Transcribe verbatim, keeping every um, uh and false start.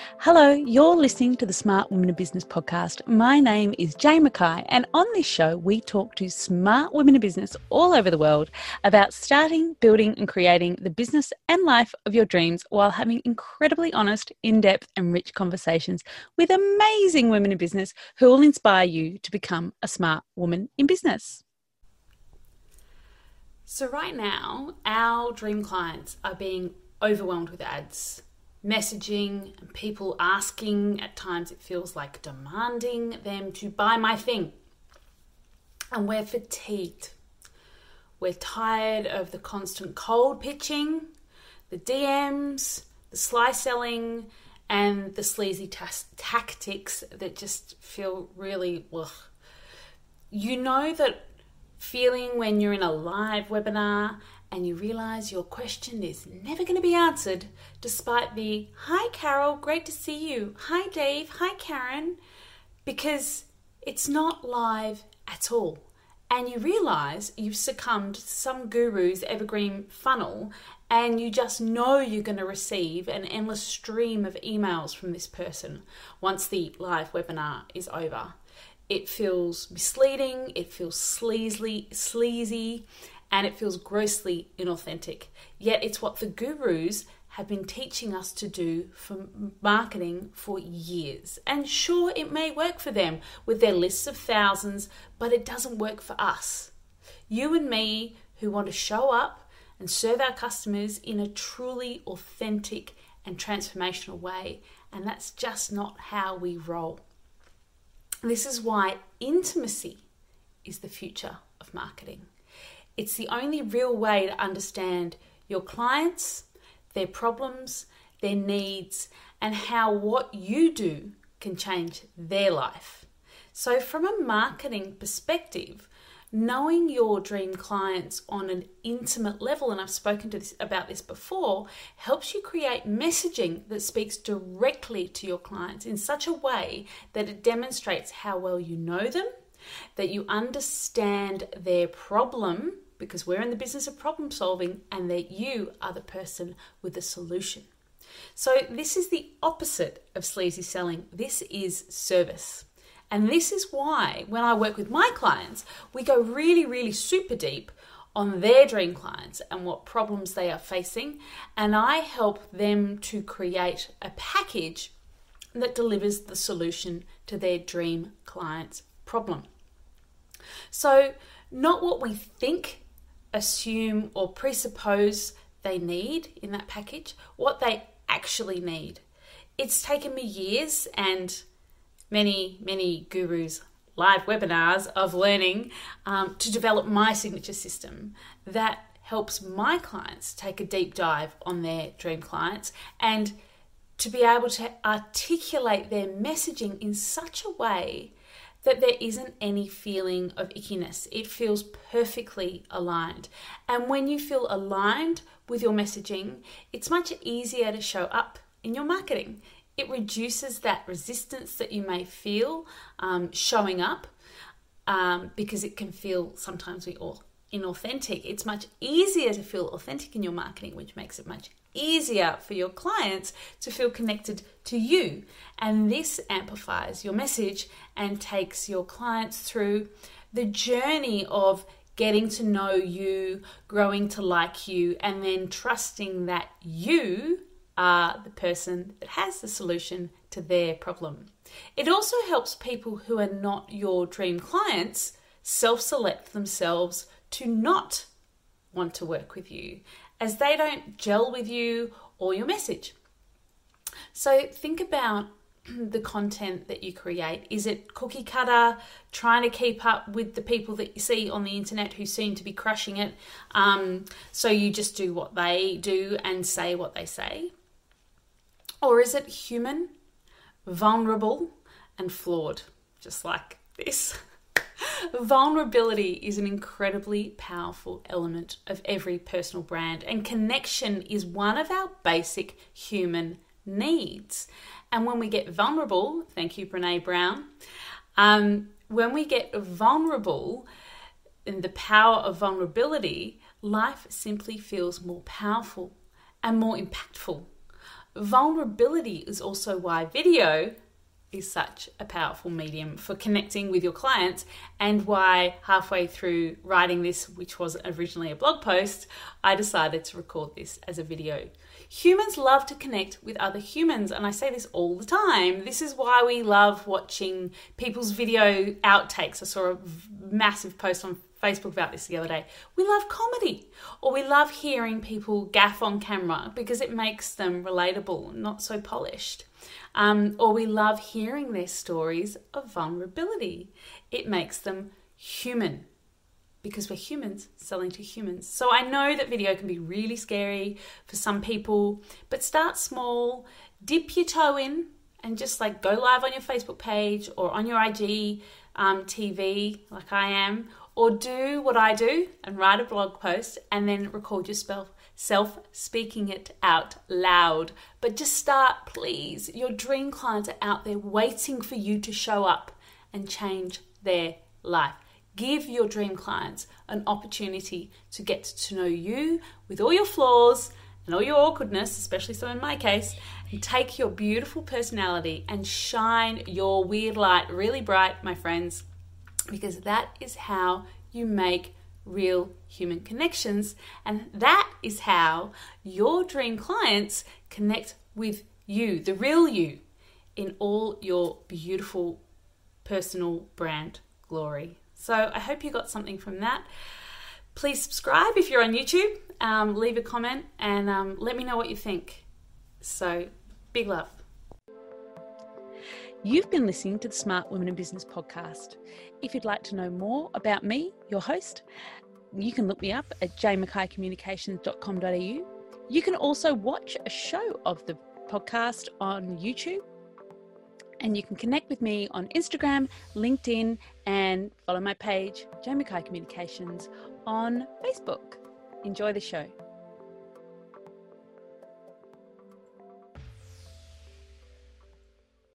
Hello, you're listening to the Smart Women in Business podcast. My name is Jane Mackay, and on this show, we talk to smart women in business all over the world about starting, building, and creating the business and life of your dreams while having incredibly honest, in-depth, and rich conversations with amazing women in business who will inspire you to become a smart woman in business. So right now, our dream clients are being overwhelmed with ads, messaging, and people asking. At times it feels like demanding them to buy my thing. And we're fatigued. We're tired of the constant cold pitching, the D Ms, the sly selling, and the sleazy t- tactics that just feel really, ugh. You know that feeling when you're in a live webinar and you realize your question is never going to be answered despite the, "Hi Carol, great to see you. Hi Dave, hi Karen," because it's not live at all. And you realize you've succumbed to some guru's evergreen funnel and you just know you're going to receive an endless stream of emails from this person once the live webinar is over. It feels misleading, it feels sleazy, sleazy, and it feels grossly inauthentic. Yet it's what the gurus have been teaching us to do for marketing for years. And sure, it may work for them with their lists of thousands, but it doesn't work for us. You and me who want to show up and serve our customers in a truly authentic and transformational way. And that's just not how we roll. This is why intimacy is the future of marketing. It's the only real way to understand your clients, their problems, their needs, and how what you do can change their life. So from a marketing perspective, knowing your dream clients on an intimate level, and I've spoken to this, about this before, helps you create messaging that speaks directly to your clients in such a way that it demonstrates how well you know them, that you understand their problem, because we're in the business of problem solving, and that you are the person with the solution. So this is the opposite of sleazy selling. This is service. And this is why when I work with my clients, we go really, really super deep on their dream clients and what problems they are facing. And I help them to create a package that delivers the solution to their dream client's problem. So not what we think, assume, or presuppose they need in that package, what they actually need. It's taken me years and many, many gurus' live webinars of learning um, to develop my signature system that helps my clients take a deep dive on their dream clients and to be able to articulate their messaging in such a way that there isn't any feeling of ickiness. It feels perfectly aligned. And when you feel aligned with your messaging, it's much easier to show up in your marketing. It reduces that resistance that you may feel um, showing up um, because it can feel sometimes we all inauthentic. It's much easier to feel authentic in your marketing, which makes it much easier for your clients to feel connected to you. And this amplifies your message and takes your clients through the journey of getting to know you, growing to like you, and then trusting that you are the person that has the solution to their problem. It also helps people who are not your dream clients self-select themselves to not want to work with you, as they don't gel with you or your message. So think about the content that you create. Is it cookie cutter, trying to keep up with the people that you see on the internet who seem to be crushing it? Um, so you just do what they do and say what they say? Or is it human, vulnerable, and flawed, just like this? Vulnerability is an incredibly powerful element of every personal brand, and connection is one of our basic human needs. And when we get vulnerable, thank you, Brené Brown, um, when we get vulnerable in the power of vulnerability, life simply feels more powerful and more impactful. vulnerability is also why video is such a powerful medium for connecting with your clients, and why halfway through writing this, which was originally a blog post, I decided to record this as a video. Humans love to connect with other humans, and I say this all the time. This is why we love watching people's video outtakes. I saw a massive post on Facebook about this the other day. We love comedy, or we love hearing people gaff on camera because it makes them relatable, not so polished. Um, or we love hearing their stories of vulnerability. It makes them human, because we're humans selling to humans. So I know that video can be really scary for some people, but start small, dip your toe in, and just like go live on your Facebook page or on your I G um, T V like I am, or do what I do and write a blog post and then record yourself self speaking it out loud. But just start, please. Your dream clients are out there waiting for you to show up and change their life. Give your dream clients an opportunity to get to know you with all your flaws and all your awkwardness, especially so in my case, and take your beautiful personality and shine your weird light really bright, my friends, because that is how you make real human connections, and that is how your dream clients connect with you, the real you, in all your beautiful personal brand glory. So I hope you got something from that. Please subscribe if you're on YouTube, um, leave a comment, and um, let me know what you think. So big love. You've been listening to the Smart Women in Business podcast. If you'd like to know more about me, your host, you can look me up at j mackay communications dot com dot a u. You can also watch a show of the podcast on YouTube, and you can connect with me on Instagram, LinkedIn, and follow my page, J Mackay Communications, on Facebook. Enjoy the show.